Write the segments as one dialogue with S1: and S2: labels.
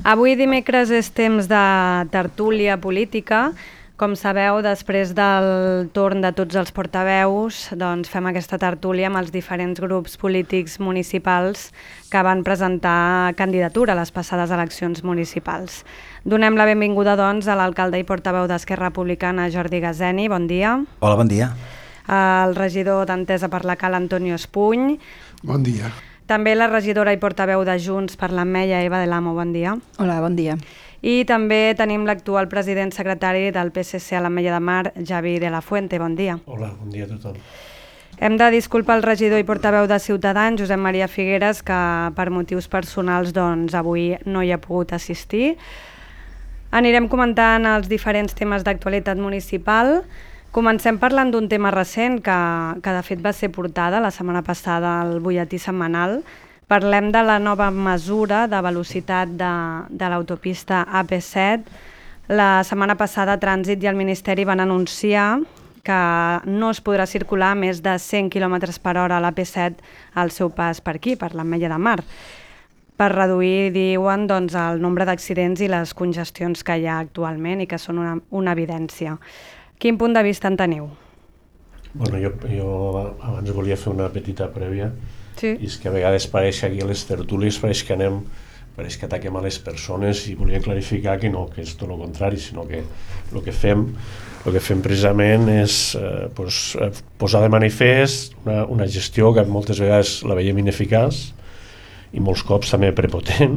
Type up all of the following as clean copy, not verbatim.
S1: Avui dimecres és temps de tertúlia política. Com sabeu, després del torn de tots els portaveus, doncs fem aquesta tertúlia amb els diferents grups polítics municipals que van presentar candidatura a les passades eleccions municipals. Donem la benvinguda, doncs, a l'alcalde i portaveu d'Esquerra Republicana, Jordi Gazeni. Bon dia.
S2: Hola, bon dia.
S1: El regidor d'Entesa per la Cal, Antonio Espuny.
S3: Bon dia.
S1: També la regidora i portaveu de Junts per l'Ametlla, Eva de l'Amo. Bon dia.
S4: Hola, bon dia.
S1: I també tenim l'actual president secretari del PSC a l'Ametlla de Mar, Javi de la Fuente. Bon dia.
S5: Hola, bon dia a tothom.
S1: Hem de disculpar el regidor i portaveu de Ciutadans, Josep Maria Figueres, que per motius personals doncs, avui no hi ha pogut assistir. Anirem comentant els diferents temes d'actualitat municipal. Comencem parlant d'un tema recent que de fet va ser portada la setmana passada al butlletí setmanal. Parlem de la nova mesura de velocitat de l'autopista AP7. La setmana passada Trànsit i el Ministeri van anunciar que no es podrà circular a més de 100 km per hora a l'AP7 al seu pas per aquí, per l'Ametlla de Mar, per reduir, diuen, doncs, el nombre d'accidents i les congestions que hi ha actualment i que són una evidència. Quin punt de vista en teniu?
S5: Bueno, jo abans volia fer una petita prèvia.
S1: Sí.
S5: I és que a vegades pareix aquí a les tertúlies pareix que ataquem a les persones, i volia clarificar que no, que és tot el contrari, sinó que el que fem precisament és posar de manifest una gestió que moltes vegades la veiem ineficaç i molts cops també prepotent,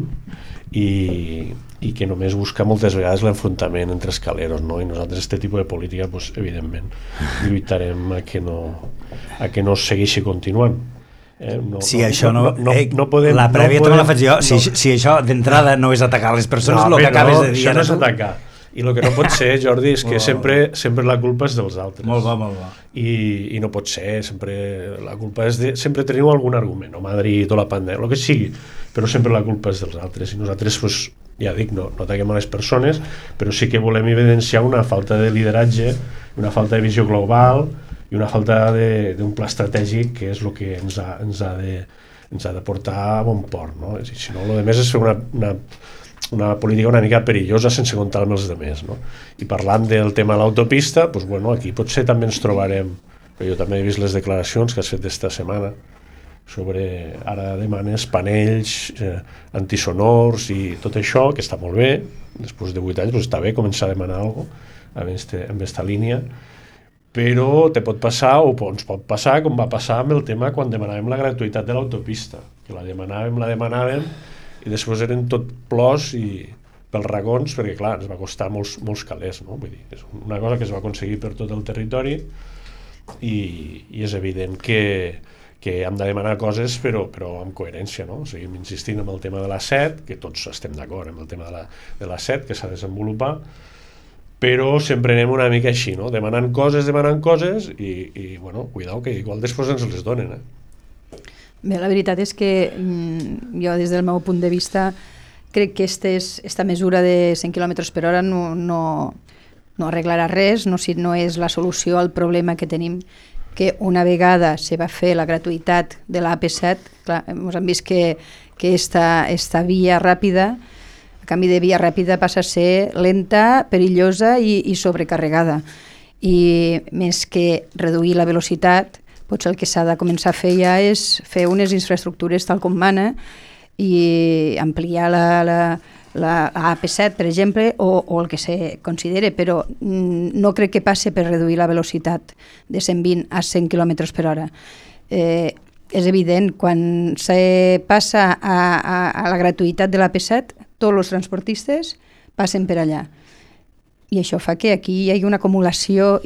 S5: i que només busca moltes vegades l'enfrontament entre escaleros, no? I nosaltres aquest tipus de política, evidentment, lluitarem a que no segueixi continuant.
S2: Això
S5: no podem...
S2: La prèvia també la faig jo. Si això d'entrada no és atacar les persones, el que acabes de dir...
S5: Això no és atacar. I el que no pot ser, Jordi, és que sempre la culpa és dels altres.
S2: Molt bo.
S5: I no pot ser, la culpa és de... Sempre teniu algun argument, o Madrid o la pandèmia, el que sigui, però sempre la culpa és dels altres. I nosaltres, ja dic, no ataquem a les persones, però sí que volem evidenciar una falta de lideratge, una falta de visió global i una falta d'un pla estratègic, que és el que ens ha de portar a bon port, no? Si no, el més és fer una política una mica perillosa sense comptar amb els altres, no? I parlant del tema de l'autopista, aquí potser també ens trobarem, però jo també he vist les declaracions que has fet esta setmana sobre, ara demanes panells antisonors i tot això, que està molt bé, després de 8 anys està bé començar a demanar alguna cosa en aquesta línia, però te pot passar, o ens pot passar, com va passar amb el tema quan demanàvem la gratuïtat de l'autopista, que la demanàvem, i després eren tot plors i pels racons, perquè clar, ens va costar molts calés, no? Vull dir, és una cosa que es va aconseguir per tot el territori, i és evident que hem de demanar coses però amb coherència, no? Seguim insistint en el tema de la 7, que tots estem d'acord amb el tema de la 7, que s'ha de desenvolupar, però sempre anem una mica així, no? Demanant coses i cuidao, que igual després ens les donen,
S4: Bé, la veritat és que jo, des del meu punt de vista, crec que esta mesura de 100 km per hora no arreglarà res, no és la solució al problema que tenim, que una vegada se va fer la gratuïtat de l'AP7, clar, hem vist que esta via ràpida, a canvi de via ràpida, passa a ser lenta, perillosa i sobrecarregada. I més que reduir la velocitat, potser el que s'ha de començar a fer ja és fer unes infraestructures tal com mana i ampliar la AP7, per exemple, o el que se considere, però no crec que passe per reduir la velocitat de 120 a 100 km per hora. És evident, quan se passa a la gratuïtat de l'AP7, tots els transportistes passen per allà. I això fa que aquí hi hagi una acumulació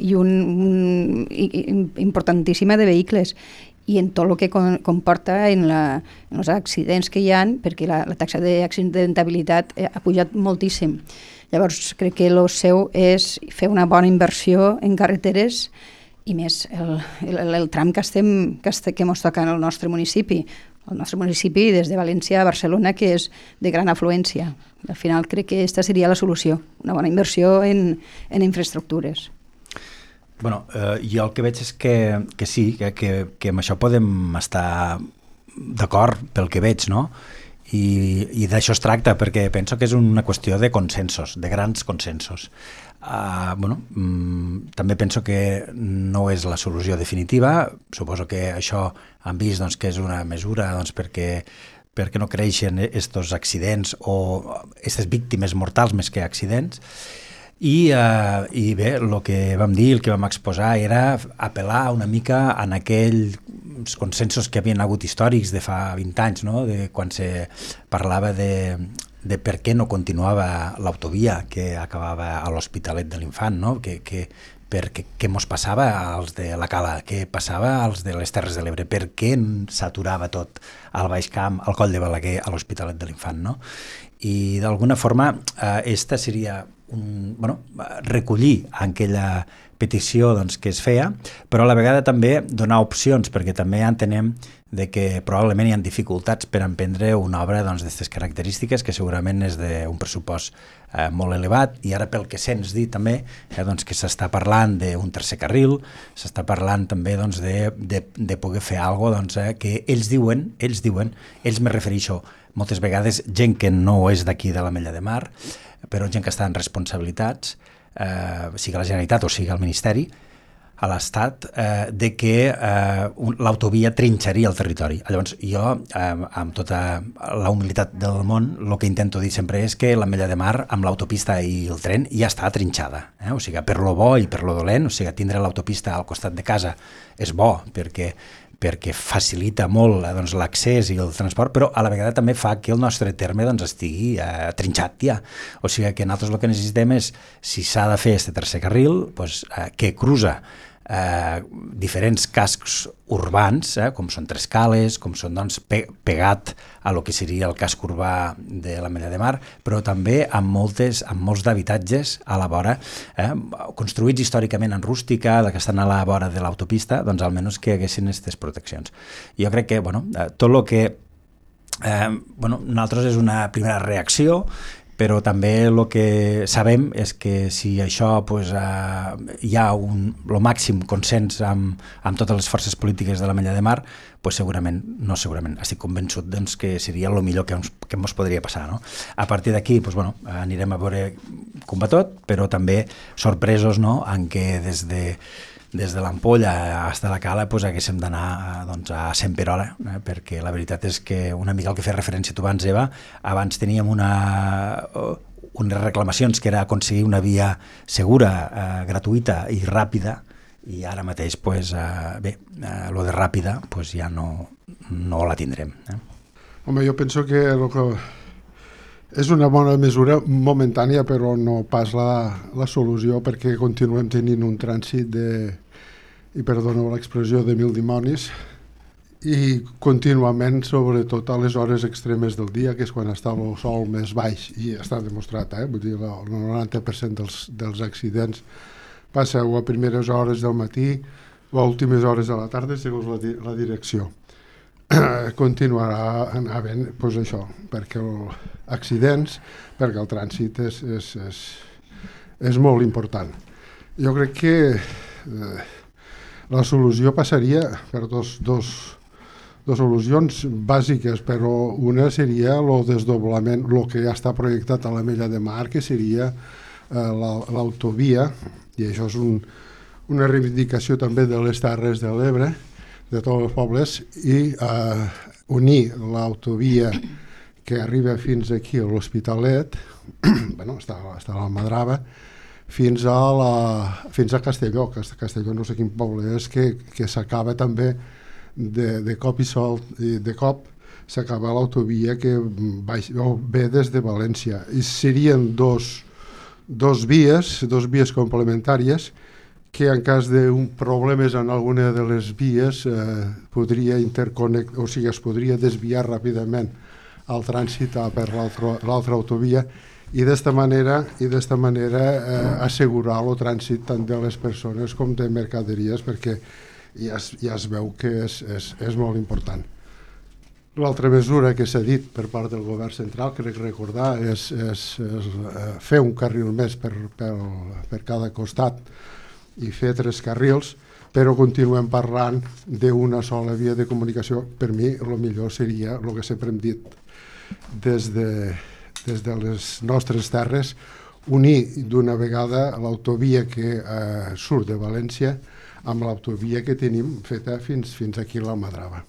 S4: importantíssima de vehicles, i en tot el que comporta en els accidents que hi ha, perquè la taxa d'accidentabilitat ha pujat moltíssim. Llavors crec que el seu és fer una bona inversió en carreteres, i més el tram que ens toca en el nostre municipi. El nostre municipi, des de València a Barcelona, que és de gran afluència. Al final crec que aquesta seria la solució, una bona inversió en infraestructures.
S2: Bueno, jo el que veig és que sí, que amb això podem estar d'acord pel que veig, no? I d'això es tracta, perquè penso que és una qüestió de consensos, de grans consensos. També penso que no és la solució definitiva. Suposo que això han vist doncs, que és una mesura doncs, perquè no creixen estos accidents o aquestes víctimes mortals més que accidents. I bé, el que vam dir, el que vam exposar era apel·lar una mica en aquells consensos que havien hagut històrics de fa 20 anys, no? De quan se parlava de per què no continuava l'autovia que acabava a l'Hospitalet de l'Infant, no? Què mos passava als de la Cala, què passava als de les Terres de l'Ebre, per què s'aturava tot al Baix Camp, al Coll de Balaguer, a l'Hospitalet de l'Infant, no? I d'alguna forma esta seria recollir aquella petició doncs, que es feia, però a la vegada també donar opcions, perquè també entenem de que probablement hi ha dificultats per emprendre una obra d'aquestes característiques, que segurament és d'un pressupost molt elevat, i ara pel que sents dir també doncs, que s'està parlant d'un tercer carril, s'està parlant també doncs, de poder fer alguna cosa que ells diuen, me refereixo moltes vegades gent que no és d'aquí de l'Ametlla de Mar, però gent que està en responsabilitats, sigui la Generalitat o sigui el Ministeri, a l'Estat, de que l'autovia trinxaria el territori. Llavors, jo, amb tota la humilitat del món, el que intento dir sempre és que l'Ametlla de Mar, amb l'autopista i el tren, ja està trinxada. O sigui, per lo bo i per lo dolent, o sigui, tindre l'autopista al costat de casa és bo, perquè facilita molt doncs, l'accés i el transport, però a la vegada també fa que el nostre terme doncs, estigui trinxat ja. O sigui que nosaltres el que necessitem és, si s'ha de fer aquest tercer carril, doncs, que cruza diferents cascs urbans, com són Tres Cales, com són doncs, pegat a lo que seria el casc urbà de l'Ametlla de Mar, però també amb molts d'habitatges a la vora, construïts històricament en rústica, que estan a la vora de l'autopista, doncs almenys que haguessin aquestes proteccions. Jo crec que tot el que nosaltres és una primera reacció, però també el que sabem és que si això hi ha el màxim consens amb totes les forces polítiques de l'Ametlla de Mar, segurament, estic convençut que seria el millor que ens podria passar. No? A partir d'aquí anirem a veure com va tot, però també sorpresos en què des de l'Ampolla fins a la Cala haguéssim d'anar a 100 per hora, perquè la veritat és que una mica el que feia referència tu abans, Eva, abans teníem unes reclamacions que era aconseguir una via segura, gratuïta i ràpida, i ara mateix, lo de ràpida ja no la tindrem.
S3: Home, jo penso que és una bona mesura momentània, però no pas la solució, perquè continuem tenint un trànsit i perdoneu l'expressió, de mil dimonis, i contínuament, sobretot a les hores extremes del dia, que és quan està el sol més baix, i està demostrat, vull dir, el 90% dels accidents passa o a primeres hores del matí o a últimes hores de la tarda, segons la direcció. Continuarà havent això, perquè accidents, perquè el trànsit és molt important. Jo crec que la solució passaria per dos solucions bàsiques, però una seria el desdoblament, el que ja està projectat a l'Ametlla de Mar, que seria l'autovia, i això és una reivindicació també de les Terres de l'Ebre, de tots els pobles, i unir l'autovia que arriba fins aquí a l'Hospitalet, està a la Madrava, fins a Castelló. Castelló no sé quin poble és, que s'acaba també de cop s'acaba l'autovia que ve des de València. I serien dos vies complementàries que en cas d'un problemes en alguna de les vies podria es podria desviar ràpidament el trànsit per l'altra autovia i d'esta manera assegurar el trànsit tant de les persones com de mercaderies, perquè ja es veu que és molt important. L'altra mesura que s'ha dit per part del govern central, crec recordar, és fer un carril més per cada costat i fer 3 carrils, però continuem parlant d'una sola via de comunicació. Per mi el millor seria el que sempre hem dit, des de les nostres terres, unir d'una vegada l'autovia que surt de València amb l'autovia que tenim feta fins aquí a l'Almadrava.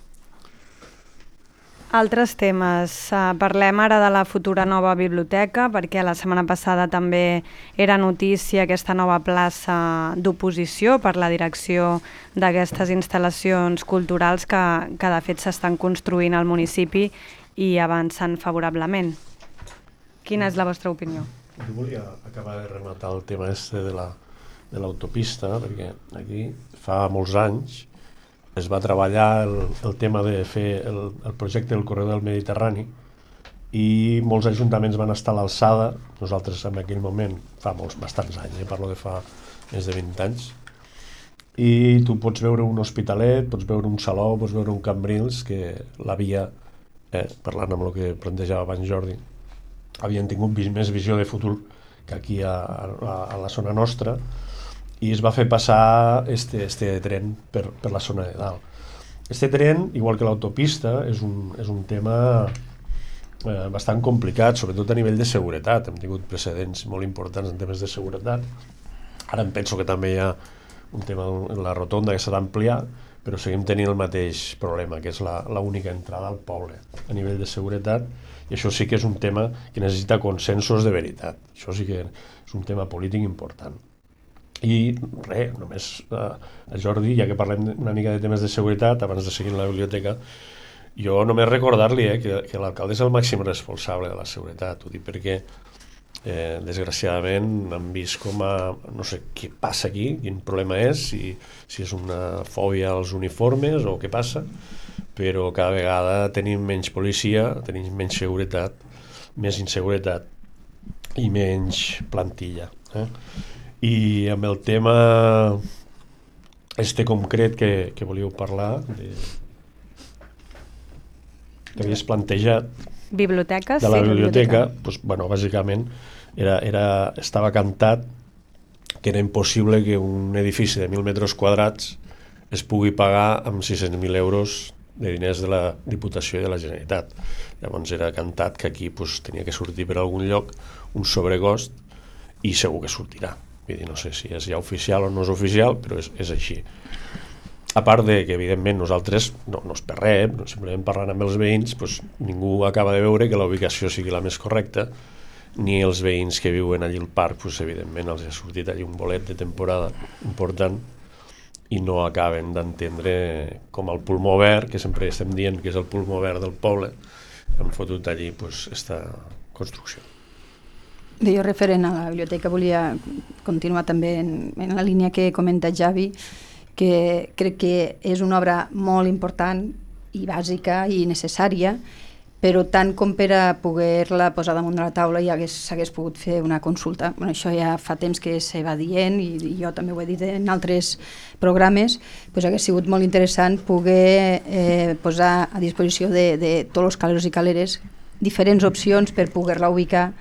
S1: Altres temes. Parlem ara de la futura nova biblioteca, perquè la setmana passada també era notícia aquesta nova plaça d'oposició per la direcció d'aquestes instal·lacions culturals que de fet s'estan construint al municipi i avancen favorablement. Quina és la vostra opinió?
S5: Jo volia acabar de rematar el tema de l'autopista, perquè aquí fa molts anys es va treballar el tema de fer el projecte del corredor del Mediterrani i molts ajuntaments van estar a l'alçada. Nosaltres en aquell moment, fa bastants anys, parlo de fa més de 20 anys, i tu pots veure un hospitalet, pots veure un saló, pots veure un Cambrils, que l'havia, parlant amb el que plantejava abans Jordi, havien tingut més visió de futur que aquí a la zona nostra, i es va fer passar este tren per la zona de dalt. Este tren, igual que l'autopista, és un tema bastant complicat, sobretot a nivell de seguretat. Hem tingut precedents molt importants en temes de seguretat. Ara em penso que també hi ha un tema en la rotonda que s'ha d'ampliar, però seguim tenint el mateix problema, que és l'única entrada al poble a nivell de seguretat, i això sí que és un tema que necessita consensos de veritat. Això sí que és un tema polític important. I res, només Jordi, ja que parlem una mica de temes de seguretat, abans de seguir en la biblioteca, jo només recordar-li que l'alcalde és el màxim responsable de la seguretat. Ho dic perquè desgraciadament hem vist com no sé què passa aquí, quin problema és, si és una fòbia als uniformes o què passa, però cada vegada tenim menys policia, tenim menys seguretat, més inseguretat i menys plantilla. I amb el tema concret que volíeu parlar, que havies plantejat,
S1: biblioteques,
S5: de la biblioteca, doncs, bueno, bàsicament estava cantat que era impossible que un edifici de 1.000 metres quadrats es pugui pagar amb 600.000 euros de diners de la Diputació i de la Generalitat. Llavors era cantat que aquí tenia que sortir per algun lloc un sobrecost, i segur que sortirà. Vull dir, no sé si és ja oficial o no és oficial, però és així. A part de que, evidentment, nosaltres no és per res, simplement parlant amb els veïns, ningú acaba de veure que la ubicació sigui la més correcta, ni els veïns que viuen allí al parc, evidentment, els ha sortit allí un bolet de temporada important i no acaben d'entendre com el pulmó verd, que sempre estem dient que és el pulmó verd del poble, han fotut allí aquesta construcció.
S4: Bé, jo referent a la biblioteca volia continuar també en la línia que comenta Javi, que crec que és una obra molt important i bàsica i necessària, però tant com per a poder-la posar damunt de la taula ja s'hagués pogut fer una consulta. Bueno, això ja fa temps que se va dient i jo també ho he dit en altres programes, hagués sigut molt interessant poder posar a disposició de tots els caleros i caleres diferents opcions per poder-la ubicar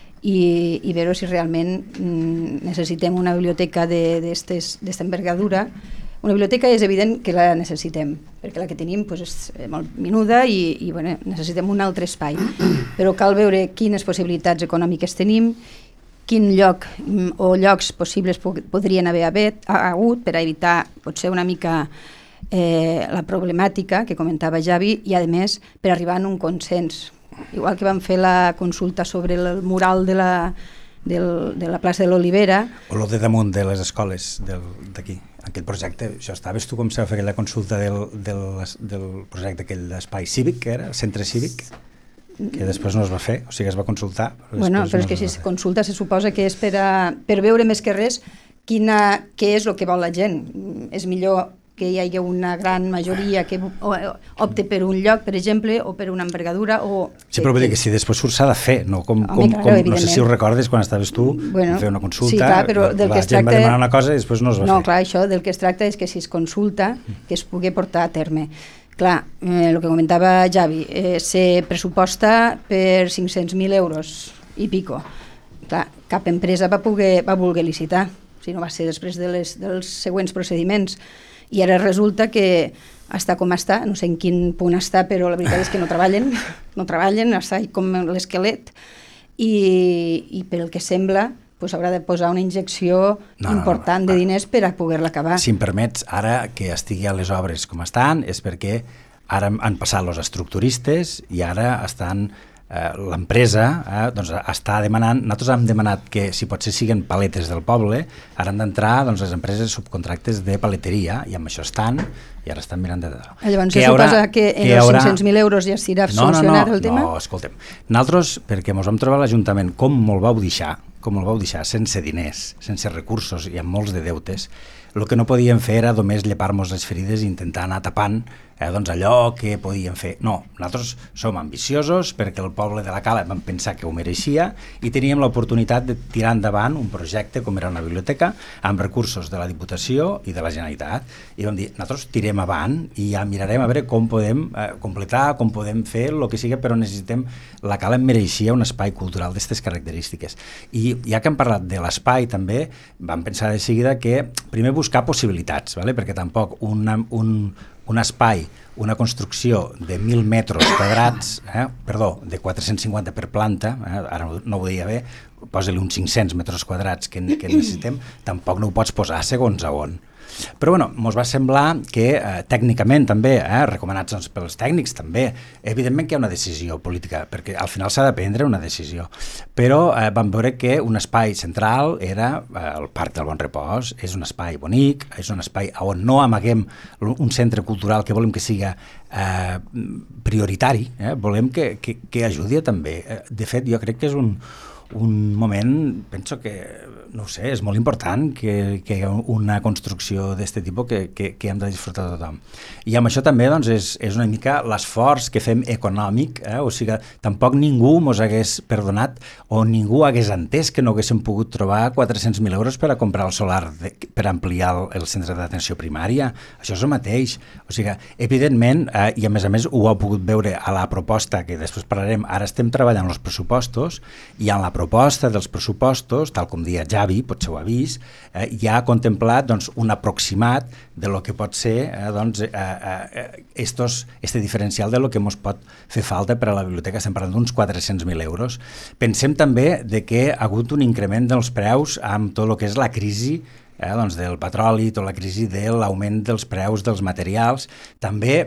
S4: i veure si realment necessitem una biblioteca d'esta envergadura. Una biblioteca és evident que la necessitem, perquè la que tenim és molt menuda i necessitem un altre espai, però cal veure quines possibilitats econòmiques tenim, quin lloc o llocs possibles podrien haver hagut per a evitar potser una mica la problemàtica que comentava Javi i a més per arribar a un consens. Igual que vam fer la consulta sobre el mural de la plaça de l'Olivera.
S2: O el de damunt de les escoles d'aquí, aquell projecte. Això estaves tu com s'ha fet aquella consulta del projecte aquell d'espai cívic, que era, centre cívic, que després no es va fer, o sigui es va consultar.
S4: Però és que si es consulta se suposa que és per veure més que res què és el que vol la gent. És millor que hi hagi una gran majoria que opte per un lloc, per exemple, o per una envergadura.
S2: Sí, però vull dir que si després s'ha de fer, no sé si ho recordes quan estaves tu, fer una consulta, la gent va demanar una cosa i després no es va fer.
S4: No, clar, això del que es tracta és que si es consulta, que es pugui portar a terme. Clar, el que comentava Javi, se pressuposta per 500.000 euros i pico. Clar, cap empresa va voler licitar. si no va ser després dels següents procediments. I ara resulta que està com està, no sé en quin punt està, però la veritat és que no treballen, està com l'esquelet, i pel que sembla pues haurà de posar una injecció important de diners per a poder-la acabar.
S2: Si em permets, ara que estigui a les obres com estan, és perquè ara han passat els estructuristes i ara estan l'empresa doncs està demanant, nosaltres hem demanat que si potser siguen paletes del poble, ara han d'entrar doncs, les empreses subcontractes de paleteria i amb això estan i ara estan mirant de dalt.
S4: Llavors, això suposa que en els 500.000 euros ja s'irà solucionat el tema?
S2: No, escoltem. Nosaltres, perquè ens vam trobar a l'Ajuntament, com me'l vau deixar, sense diners, sense recursos i amb molts de deutes, el que no podíem fer era només llepar-nos les ferides i intentar anar tapant doncs allò que podíem fer. No, nosaltres som ambiciosos perquè el poble de la Cala vam pensar que ho mereixia i teníem l'oportunitat de tirar endavant un projecte com era una biblioteca amb recursos de la Diputació i de la Generalitat i vam dir, nosaltres tirem avant i ja mirarem a veure com podem completar, com podem fer el que sigui, però necessitem, la Cala mereixia un espai cultural d'aquestes característiques. I ja que hem parlat de l'espai també, vam pensar de seguida que primer buscar possibilitats, perquè tampoc un espai, una construcció de 1.000 metres quadrats, de 450 per planta, ara no ho deia bé, posa-li uns 500 metres quadrats que necessitem, tampoc no ho pots posar segons a on. Però bueno, ens va semblar que tècnicament també, recomanats pels tècnics també, evidentment que hi ha una decisió política, perquè al final s'ha de prendre una decisió, però vam veure que un espai central era el Parc del Bon Repòs, és un espai bonic, és un espai on no amaguem un centre cultural que volem que siga prioritari, volem que ajudi també. De fet, jo crec que és un moment, penso que, no ho sé, és molt important que hi hagi una construcció d'aquest tipus que hem de disfrutar de tothom. I amb això també doncs, és una mica l'esforç que fem econòmic, o sigui, tampoc ningú ens hagués perdonat o ningú hagués entès que no haguéssim pogut trobar 400.000 euros per a comprar el solar, per ampliar el centre d'atenció primària. Això és el mateix. O sigui, evidentment, i a més ho heu pogut veure a la proposta, que després parlarem, ara estem treballant els pressupostos, i en la proposta dels pressupostos, tal com deia Javi, potser ho ha vist, ja ha contemplat un aproximat de lo que pot ser este diferencial de lo que ens pot fer falta per a la biblioteca. Estem parlant d'uns 400.000 euros. Pensem també de que ha hagut un increment dels preus amb tot el que és la crisi del petroli, tota la crisi de l'augment dels preus dels materials. També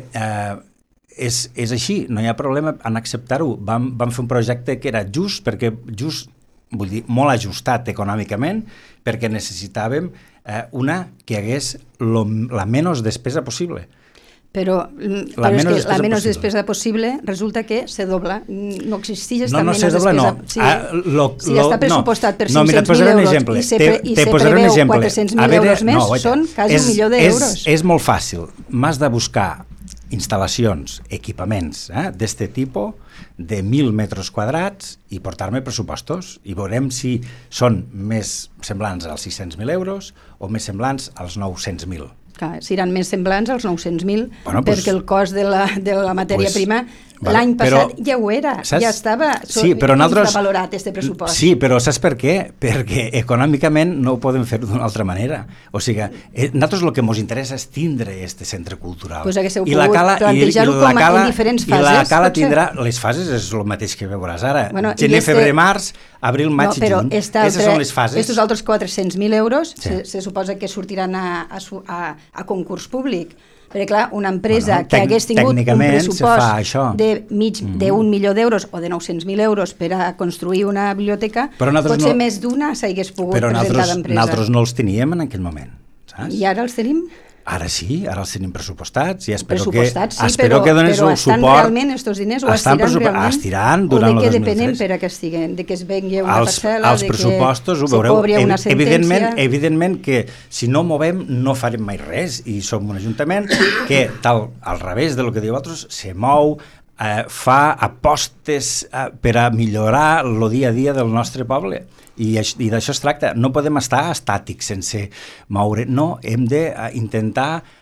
S2: és així, no hi ha problema en acceptar-ho. Vam fer un projecte que era just, vull dir, molt ajustat econòmicament, perquè necessitàvem una que hagués la menys despesa possible.
S4: Però és que la menys despesa possible resulta que se dobla. No existeix aquesta menys despesa. Si ja està pressupostat per 500.000 euros i se preveu 400.000 euros més, són quasi 1 milió d'euros.
S2: És molt fàcil. M'has de buscar instal·lacions, equipaments d'aquest tipus, de 1.000 metres quadrats, i portar-me pressupostos, i veurem si són més semblants als 600.000 euros o més semblants als 900.000.
S4: Seran més semblants als 900.000, perquè el cost de la matèria prima l'any passat ja ho era, ja estava infravalorat este pressupost.
S2: Sí, però saps per què? Perquè econòmicament no ho podem fer d'una altra manera. O sigui, nosaltres el que ens interessa és tindre aquest centre cultural.
S4: Doncs haguéssiu pogut plantejar-ho com en diferents fases.
S2: I la Cala tindrà, les fases és el mateix que veuràs ara. Gener, febrer, març, abril, maig i juny. Aquestes són les fases.
S4: Aquests altres 400.000 euros se suposa que sortiran a concurs públic. Perquè, clar, una empresa que hagués tingut un pressupost d'1 milió d'euros o de 900.000 euros per a construir una biblioteca, potser més d'una s'hagués pogut presentar d'empresa.
S2: Però nosaltres no els teníem en aquell moment, saps?
S4: I ara els tenim?
S2: Ara sí, ara els tenim pressupostats i espero
S4: que
S2: dones el suport.
S4: Estan realment aquests diners o estiran realment?
S2: Estiran durant el 2003.
S4: O de què depenen per a que estiguen? De que es vengui una parcel·la, de que se cobri una sentència?
S2: Evidentment que si no movem no farem mai res, i som un ajuntament que, tal al revés del que diu altres, se mou, fa apostes per a millorar el dia a dia del nostre poble. I d'això es tracta. No podem estar estàtics sense moure. No, hem d'intentar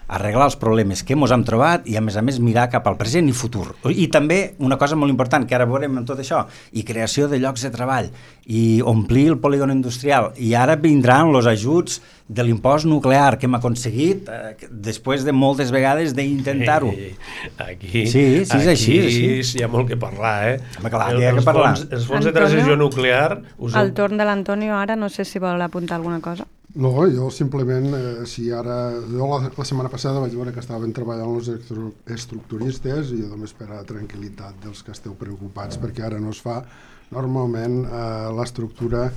S2: arreglar els problemes que ens hem trobat i a més mirar cap al present i futur. I també una cosa molt important que ara veurem amb tot això, i creació de llocs de treball i omplir el polígon industrial, i ara vindran els ajuts de l'impost nuclear que hem aconseguit després de moltes vegades d'intentar-ho.
S5: Aquí
S2: és així.
S5: Hi ha molt que parlar,
S2: Home, clar, hi ha que parlar.
S5: Els fons de transició nuclear...
S1: El torn de l'Antonio ara, no sé si vol apuntar alguna cosa.
S3: No, jo simplement, si ara... Jo la setmana passada vaig veure que estaven treballant els estructuristes i jo només per a tranquil·litat dels que esteu preocupats, perquè ara no es fa. Normalment l'estructura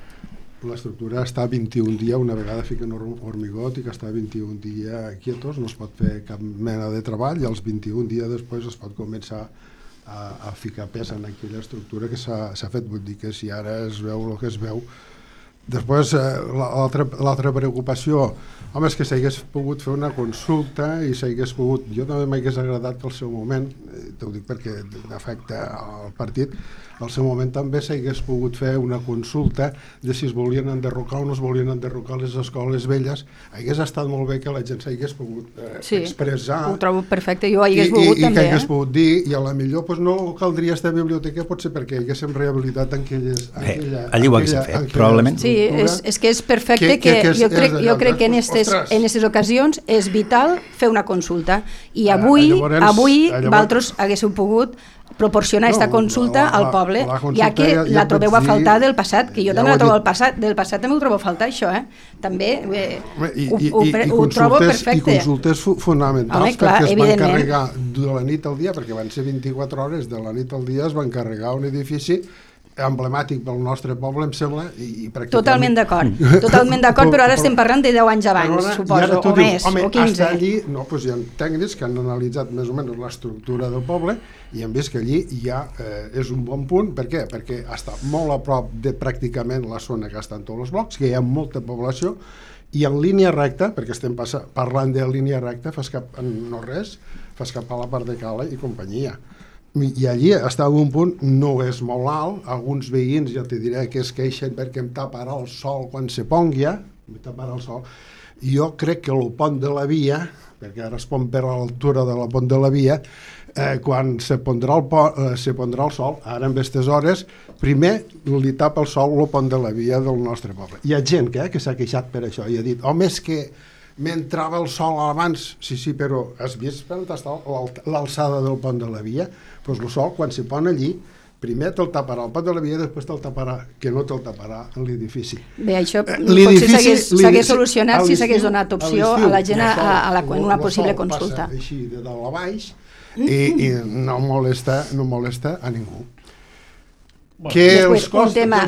S3: està 21 dies, una vegada fiquen hormigot i que està 21 dies quietos, no es pot fer cap mena de treball i als 21 dies després es pot començar a ficar pes en aquella estructura que s'ha fet. Vull dir que si ara es veu el que es veu. Després, l'altra preocupació, home, és que s'hagués pogut fer una consulta i s'hagués pogut... Jo també m'hagués agradat que al seu moment, t'ho dic perquè afecta al partit, al seu moment també s'hagués pogut fer una consulta de si es volien enderrocar o no es volien enderrocar les escoles velles. Hagués estat molt bé que la gent s'hagués pogut expressar.
S4: Ho trobo perfecte, jo hagués volgut també.
S3: I que hagués pogut dir, i a la millor no caldria estar a biblioteca, potser perquè haguéssim rehabilitat
S2: allí ho haguéssim fet, probablement.
S4: Sí, és que és perfecte que jo crec que en aquestes ocasions és vital fer una consulta i avui vosaltres haguéssiu pogut proporcionar aquesta consulta al poble, ja que la trobeu a faltar del passat, que jo també la trobo del passat, també ho trobo a faltar, això, també ho trobo perfecte.
S3: I consultes fonamentals, perquè es van carregar de la nit al dia, perquè van ser 24 hores, de la nit al dia es van carregar un edifici emblemàtic pel nostre poble, em sembla, i pràcticament...
S4: Totalment d'acord, però ara estem parlant de 10 anys abans, suposo, o més, o 15.
S3: Allí, no, doncs hi ha tècnics que han analitzat més o menys l'estructura del poble i han vist que allí ja és un bon punt. Per què? Perquè està molt a prop de pràcticament la zona que estan tots els blocs, que hi ha molta població, i en línia recta, perquè estem parlant de línia recta, fas cap a la part de Cala i companyia. I allí estava un punt, no és molt alt, alguns veïns ja te diré que es queixen perquè em taparà el sol quan se pongui, jo crec que el pont de la via, perquè ara es pon per a l'altura de la pont de la via, quan se pondrà el sol, ara en aquestes hores, primer li tapa el sol el pont de la via del nostre poble. Hi ha gent que s'ha queixat per això i ha dit, home, és que m'entrava el sol abans, sí, però has vist per on està l'alçada del pont de la via? Doncs el sol, quan s'hi pon allí, primer te'l taparà el pont de la via, després te'l taparà, que no te'l taparà l'edifici.
S4: Bé, això potser s'hagués solucionat si s'hagués donat opció a la gent en una possible consulta.
S3: Passa així de dalt a baix i no molesta a ningú. Que els costos, una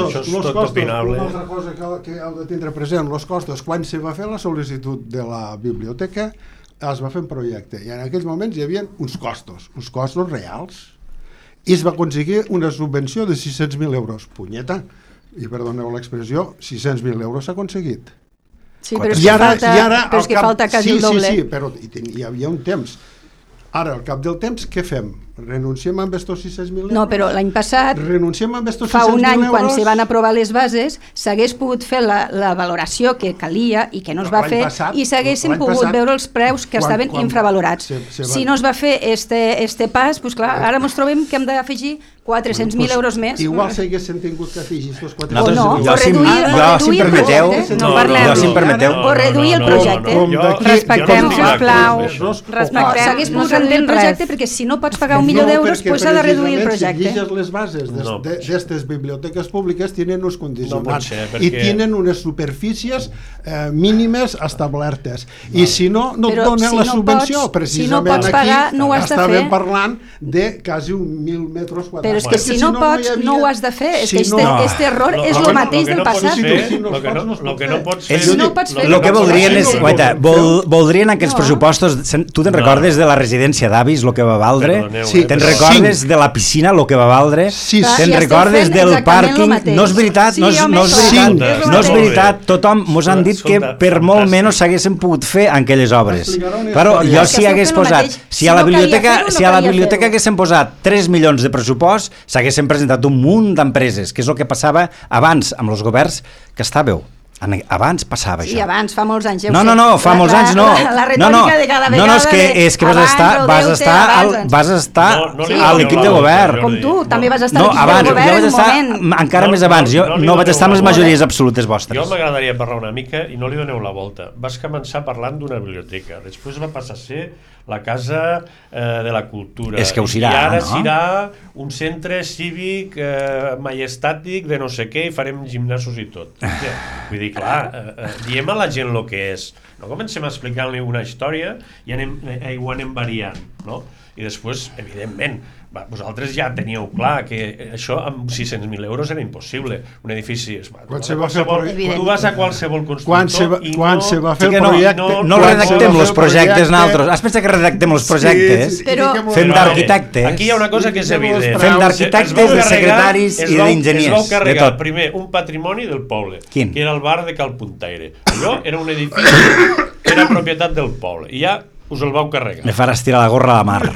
S3: altra cosa que heu de tindre present, els costos, quan se va fer la sol·licitud de la biblioteca es va fer un projecte i en aquells moments hi havia uns costos reals, i es va aconseguir una subvenció de 600.000 euros, punyeta, i perdoneu l'expressió, 600.000 euros s'ha aconseguit.
S4: Sí, però és que falta quasi el doble.
S3: Sí, però hi havia un temps. Ara, al cap del temps, què fem? Renunciem amb estos 600.000 euros?
S4: No, però l'any passat,
S3: fa
S4: un any, quan se van aprovar les bases, s'hagués pogut fer la valoració que calia i que no es va fer, i s'haguessin pogut veure els preus que estaven infravalorats. Si no es va fer este pas, doncs clar, ara ens trobem que hem d'afegir 400.000 euros més.
S3: Igual s'haguessin tingut que afegir estos
S4: 400.000 euros. O reduir el projecte.
S2: Si em permeteu.
S4: O reduir el projecte.
S1: Respectem, sisplau.
S4: S'hagués pogut reduir el projecte, perquè si no pots pagar 1.000.000 d'euros, pues s'ha de reduir el projecte.
S3: Si lliges les bases d'aquestes biblioteques públiques, tenen uns condicionants i tenen unes superfícies mínimes establertes. I si no et donen la subvenció, precisament aquí estàvem parlant de quasi 1.000 metres quadrats.
S4: Però és que si no pots, no ho has de fer. És que aquest error és el mateix del passat.
S5: El que no pots fer...
S2: El que voldrien és... Voldrien aquests pressupostos... Tu te'n recordes de la residència d'avis, el que va valdre? Te'n recordes de la piscina, el que va valdre? Te'n recordes del pàrquing? No és veritat, no és veritat. Tothom mos han dit que per molt menys s'haguessin pogut fer en aquelles obres. Però jo si hagués posat... Si a la biblioteca haguessin posat 3 milions de pressupost, s'haguessin presentat un munt d'empreses, que és el que passava abans amb els governs que estàveu. Abans passava això.
S4: Sí, abans, fa molts anys.
S2: No, fa molts anys no.
S4: La retòrica de cada vegada.
S2: És que vas estar a l'equip de govern.
S4: Com tu, també vas estar a l'equip
S2: de
S4: govern
S2: en un moment. Encara més abans, jo no vaig estar amb les majories absolutes vostres.
S5: Jo m'agradaria parlar una mica i no li doneu la volta. Vas començar parlant d'una biblioteca, després va passar a ser la Casa de la Cultura.
S2: És que ho serà,
S5: no? I ara
S2: no?
S5: serà un centre cívic majestàtic de no sé què i farem gimnasos i tot. Vull dir, clar, diem a la gent el que és. No comencem a explicar-li una història i ho anem variant, no? I després, evidentment, vosaltres ja teníeu clar que això amb 600.000 euros era impossible. Un edifici... Tu vas a qualsevol constructor i
S3: quan se va fer el projecte...
S2: No redactem els projectes nosaltres. Has pensat que redactem els projectes? Fem d'arquitectes.
S5: Aquí hi ha una cosa que és evident.
S2: Fem d'arquitectes, de secretaris i d'enginyers.
S5: Es vau carregar primer un patrimoni del poble, que era el bar de Cal Puntaire. Allò era un edifici que era propietat del poble. I ja us el vau carregar.
S2: Me faràs tirar la gorra a la mar.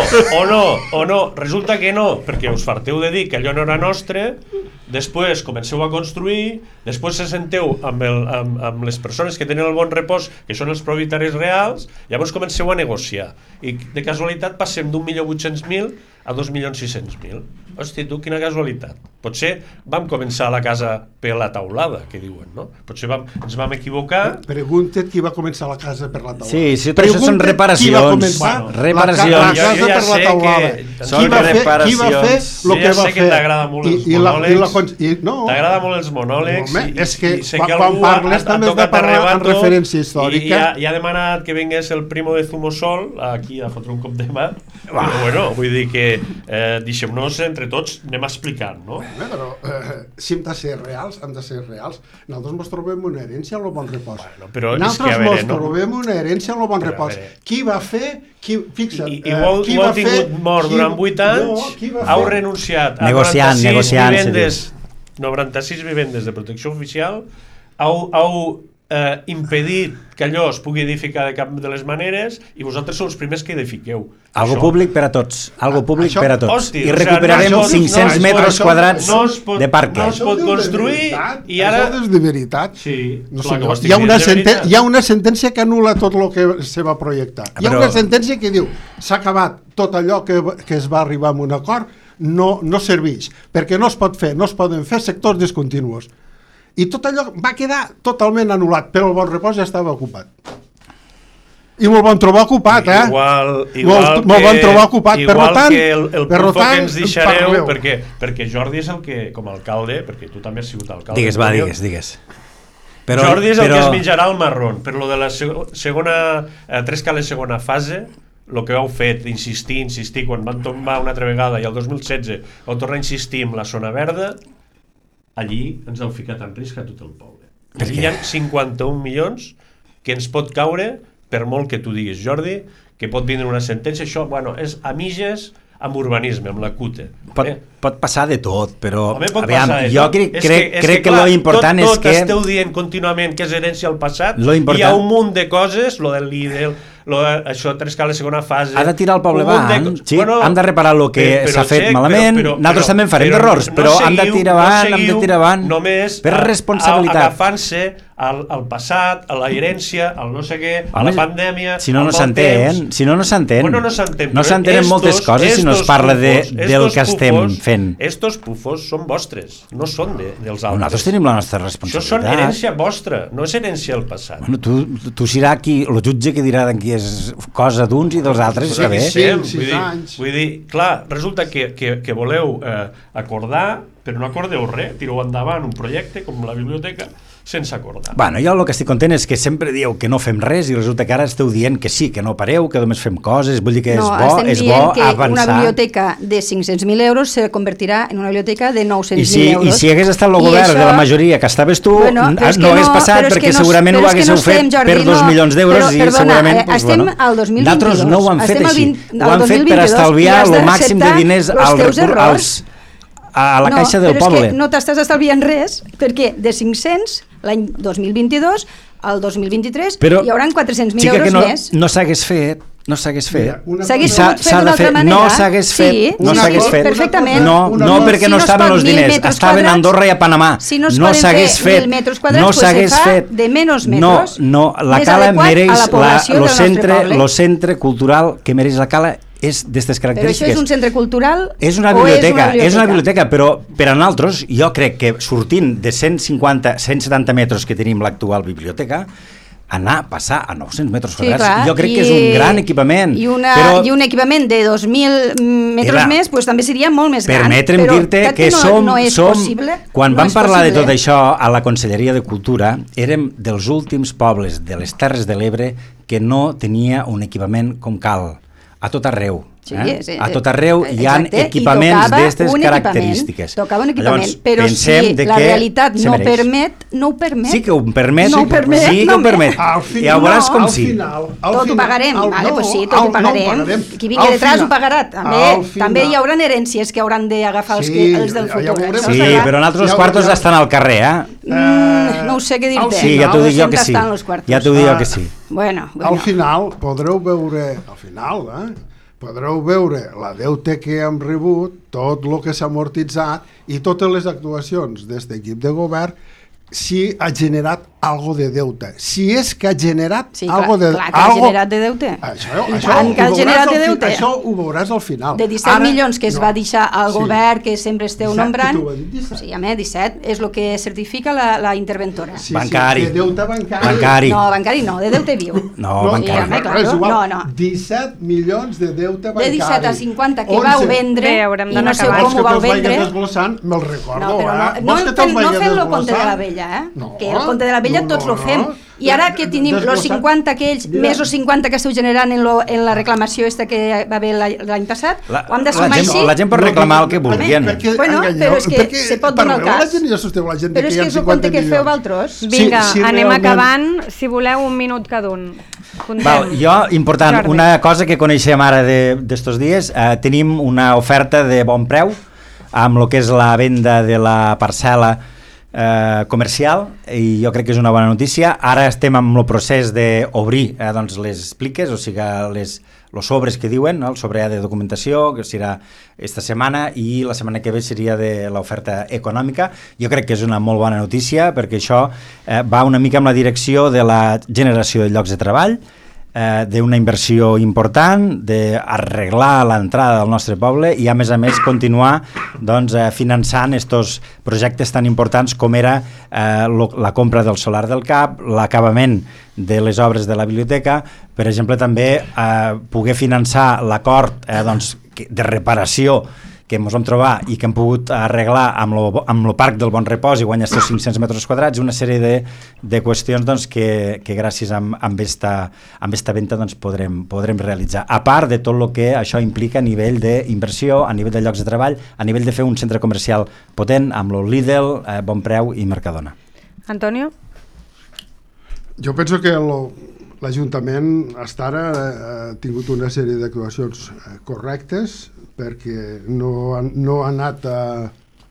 S5: O no, resulta que no, perquè us farteu de dir que allò no era nostre, després comenceu a construir, després se senteu amb les persones que tenen el bon repòs, que són els propietaris reals, llavors comenceu a negociar. I de casualitat passem d'1.800.000 a 2.600.000. Hosti, tu, quina casualitat. Potser vam començar la casa per la taulada, que diuen, no? Potser ens vam equivocar.
S3: Pregunta't qui va començar la casa per la taulada.
S2: Sí, tot això són reparacions.
S3: Reparacions. La casa per la taulada.
S2: Són reparacions.
S3: Qui va fer el que va fer?
S5: Que t'agrada molt els monòlegs. T'agrada molt els monòlegs.
S3: És que quan parles també has de parlar en referència històrica.
S5: I ha demanat que vingués el primo de Zumosol aquí a fotre un cop de mà. Però bueno, vull dir que deixem-nos entre tots, anem explicant, no?
S3: Però si hem de ser reals, nosaltres ens trobem una herència a lo bon repòs. Nosaltres ens trobem una herència a lo bon repòs. Qui va fer... Fixa't,
S5: i ho heu tingut mort durant 8 anys, heu renunciat a 96 vivendes de protecció oficial, heu impedit que allò es pugui edificar de cap de les maneres i vosaltres sou els primers que edifiqueu.
S2: Algo públic per a tots. I recuperarem 500 metres quadrats de parque.
S5: No es pot construir i ara...
S3: Això és de veritat.
S5: Sí.
S3: Hi ha una sentència que anul·la tot el que se va projectar. Hi ha una sentència que diu s'ha acabat tot allò que es va arribar a un acord, no serveix, perquè no es pot fer, no es poden fer sectors discontinus. I tot allò va quedar totalment anul·lat, però el bon repòs ja estava ocupat. I me'l van trobar ocupat, Me'l van trobar ocupat.
S5: Igual que el pufo que ens deixareu, perquè Jordi és el que, com a alcalde, perquè tu també has sigut alcalde...
S2: Digues.
S5: Jordi és el que es menjarà el marrón, però lo de la segona, tres cales segona fase, el que heu fet, insistir, quan van tombar una altra vegada i el 2016 heu tornat a insistir en la zona verda, allí ens heu ficat en risc a tot el poble. Allí hi ha 51 milions que ens pot caure, per molt que tu diguis, Jordi, que pot vindre una sentència. Això, és a mitges amb urbanisme, amb la CUTE.
S2: Pot passar de tot, però
S5: jo
S2: crec que lo important és que...
S5: Tot esteu dient contínuament que és herència al passat, hi ha un munt de coses, lo del Lidl, això, tres cales segona fase...
S2: Ha de tirar el poble avant, hem de reparar el que s'ha fet malament, nosaltres també en farem d'errors, però hem de tirar avant per responsabilitat.
S5: Agafant-se al passat, a la herència, al no sé què, a la pandèmia...
S2: Si no s'entén, no s'entenen moltes coses si no es parla del que estem fent.
S5: Estos pufos són vostres, no són dels altres.
S2: Nosaltres tenim la nostra responsabilitat.
S5: Això són herència vostra, no és herència del passat.
S2: Tu serà aquí, el jutge que dirà qui és cosa d'uns i dels altres, és que bé.
S5: Vull dir, clar, resulta que voleu acordar, però no acordeu res, tireu endavant un projecte com la biblioteca sense acordar.
S2: Jo el que estic content és que sempre dieu que no fem res i resulta que ara esteu dient que sí, que no pareu, que només fem coses, vull dir que és bo avançar.
S4: No, estem dient que una biblioteca de 500.000 euros se convertirà en una biblioteca de 900.000 euros.
S2: I si hagués estat el govern de la majoria que estaves tu, no hagués passat perquè segurament ho haguéssiu fet per 2 milions d'euros i segurament...
S4: Estem al 2022.
S2: Nosaltres no ho hem fet així. Ho hem fet per estalviar el màxim de diners als a la caixa del
S4: poble.
S2: poble.
S4: No, però és que no t'estàs estalviant res, perquè de 500 l'any 2022 al 2023
S2: però,
S4: hi haurà 400.000 euros més.
S2: No s'hagués fet, no s'hagués fet.
S4: S'hagués pogut fer d'una altra manera.
S2: No s'hagués fet,
S4: sí,
S2: no s'hagués fet.
S4: Perfectament.
S2: No, perquè no estaven els diners, estaven a Andorra i a Panamà.
S4: Si no es
S2: no
S4: poden
S2: s'hagués
S4: fer
S2: fet,
S4: 1.000 metres quadrats,
S2: no
S4: pues
S2: s'hagués
S4: se fa
S2: fet.
S4: de menys metres.
S2: No, la
S4: més
S2: cala
S4: adequat
S2: mereix
S4: a la població del nostre poble.
S2: Lo centre cultural que mereix la cala és d'aquestes característiques.
S4: Però això és un centre cultural
S2: és una biblioteca, és una biblioteca, però per a nosaltres, jo crec que sortint de 170 metres que tenim l'actual biblioteca, anar a passar a 900 metres quadrats,
S4: clar,
S2: jo crec que és un gran equipament.
S4: I un equipament de 2.000 metres més pues, també seria molt més gran.
S2: Permetre'm dir-te que som, quan vam parlar de tot això a la Conselleria de Cultura, érem dels últims pobles de les Terres de l'Ebre que no tenia un equipament com cal. A tot arreu.
S4: Sí, sí,
S2: a tot arreu hi ha equipaments d'aquestes característiques.
S4: Tocava un equipament,
S2: llavors,
S4: però si la realitat no ho permet...
S2: Sí que ho permet,
S4: no
S2: sí que ho permet. Ja ho veuràs com sí.
S4: Tot ho pagarem, pues sí, tot ho pagarem. Qui vingui detrás ho pagarà. També hi haurà herències que hauran d'agafar els del futur.
S2: Sí, però nosaltres els quartos estan al carrer,
S4: no ho sé què dir-te.
S2: Sí, ja t'ho dic jo que sí. Ja t'ho dic jo que sí.
S3: Al final podreu veure, podreu veure la deute que hem rebut, tot el que s'ha amortitzat i totes les actuacions d'aquest equip de govern, si ha generat algo de deute. Si és que ha generat algo de deute.
S4: Clar que ha generat de deute.
S3: Això ho veuràs al final.
S4: De 17 milions que es va deixar al govern, que sempre esteu nombrant, sí, 17, és el que certifica la interventora.
S2: Bancari.
S3: De deute bancari.
S4: No, bancari no, de deute viu.
S2: No, bancari.
S3: És igual, 17 milions de deute bancari.
S4: De 17 a 50 que vau vendre, i no sé com ho vau vendre.
S3: Me'l recordo,
S4: no fem el conte de la vella, que el conte de la vella tots lo fem, i ara que tenim els 50 aquells més els 50 que esteu generant en la reclamació esta que va haver l'any passat, ho hem de sumar així.
S2: La gent pot reclamar el que vulguien.
S4: Bueno, però és que se pot donar el cas. Però és que és el conte que feu vosaltres.
S1: Vinga, anem acabant, si voleu un minut cada un.
S2: Jo, important, una cosa que coneixem ara d'estos dies, tenim una oferta de bon preu amb el que és la venda de la parcel·la comercial, i jo crec que és una bona notícia. Ara estem en el procés d'obrir doncs les pliques, o sigui els sobres que diuen, el sobre de documentació, que serà esta setmana, i la setmana que ve seria de l'oferta econòmica. Jo crec que és una molt bona notícia, perquè això va una mica amb la direcció de la generació de llocs de treball, d'una inversió important, d'arreglar l'entrada del nostre poble i a més continuar finançant estos projectes tan importants com era la compra del solar del CAP, l'acabament de les obres de la biblioteca, per exemple també poder finançar l'acord de reparació que ens vam trobar i que hem pogut arreglar amb el Parc del Bon Repòs i guanyar estos 500 metres quadrats, una sèrie de qüestions que gràcies a esta venda podrem realitzar. A part de tot el que això implica a nivell d'inversió, a nivell de llocs de treball, a nivell de fer un centre comercial potent amb el Lidl, Bon Preu i Mercadona.
S1: Antonio?
S3: Jo penso que l'Ajuntament hasta ara ha tingut una sèrie d'actuacions correctes, perquè no ha anat a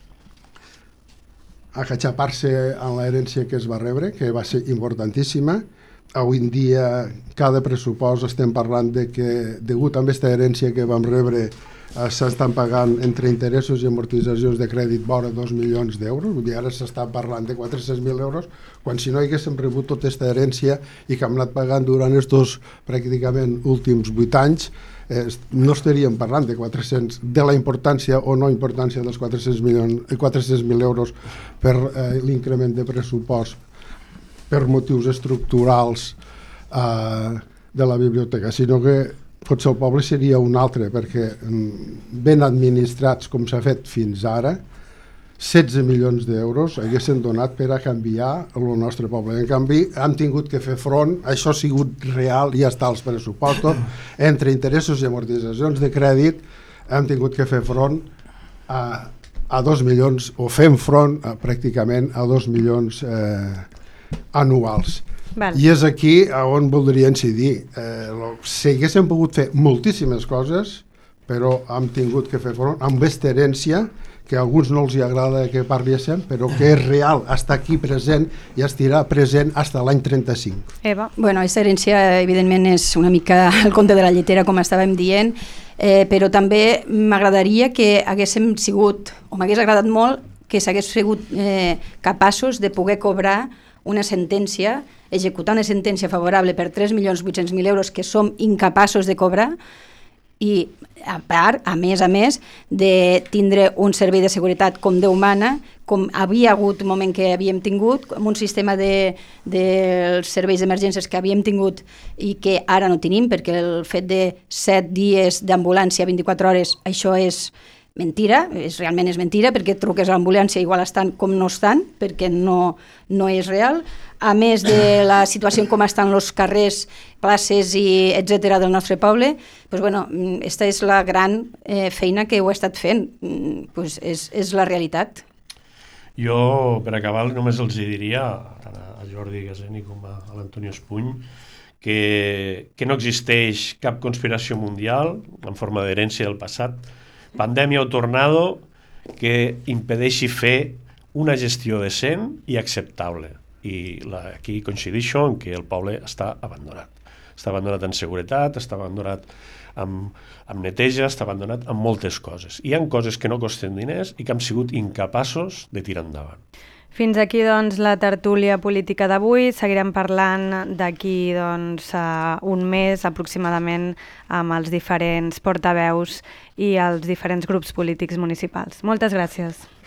S3: catxapar-se en l'herència que es va rebre, que va ser importantíssima. Avui en dia, cada pressupost estem parlant de que, degut a aquesta herència que vam rebre, s'estan pagant entre interessos i amortitzacions de crèdit vora 2 milions d'euros, vull dir, ara s'està parlant de 400.000 euros, quan si no haguéssim rebut tota aquesta herència i que hem anat pagant durant estos pràcticament últims 8 anys, no estaríem parlant de la importància o no importància dels 400.000 euros per l'increment de pressupost per motius estructurals de la biblioteca, sinó que potser el poble seria un altre, perquè ben administrats com s'ha fet fins ara, 16 milions d'euros haguessin donat per a canviar el nostre poble. En canvi, hem tingut que fer front, això ha sigut real, ja està als pressupostos, entre interessos i amortitzacions de crèdit, hem tingut que fer front a 2 milions, o fem front pràcticament a 2 milions anuals. I és aquí on voldria incidir. Si haguéssim pogut fer moltíssimes coses, però hem tingut que fer front amb aquesta herència que a alguns no els hi agrada que parli sempre, però que és real, està aquí present i estirà present fins a l'any 35.
S1: Eva?
S4: Bueno, aquesta herència, evidentment, és una mica el conte de la lletera, com estàvem dient, però també m'agradaria que haguéssim sigut, o m'hagués agradat molt, que s'hagués sigut capaços de poder cobrar una sentència, executar una sentència favorable per 3.800.000 euros que som incapaços de cobrar, i a part, a més, de tindre un servei de seguretat com Déu mana, com havia hagut un moment que havíem tingut, amb un sistema dels serveis d'emergències que havíem tingut i que ara no tenim, perquè el fet de 7 dies d'ambulància 24 hores, això és mentira, realment és mentira, perquè truques a l'ambulància igual estan com no estan, perquè no és real. A més de la situació com estan els carrers, places i etcètera del nostre poble, doncs, bueno, aquesta és la gran feina que ho he estat fent, doncs és la realitat.
S5: Jo, per acabar, només els diria, tant a Jordi Gaseni com a l'Antonio Espuny, que no existeix cap conspiració mundial en forma d'herència del passat, pandèmia o tornado, que impedeixi fer una gestió decent i acceptable. I aquí coincideixo en que el poble està abandonat. Està abandonat en seguretat, està abandonat amb neteja, està abandonat amb moltes coses. Hi ha coses que no costen diners i que hem sigut incapaços de tirar endavant.
S1: Fins aquí, doncs, la tertúlia política d'avui. Seguirem parlant d'aquí, doncs, un mes aproximadament amb els diferents portaveus i els diferents grups polítics municipals. Moltes gràcies.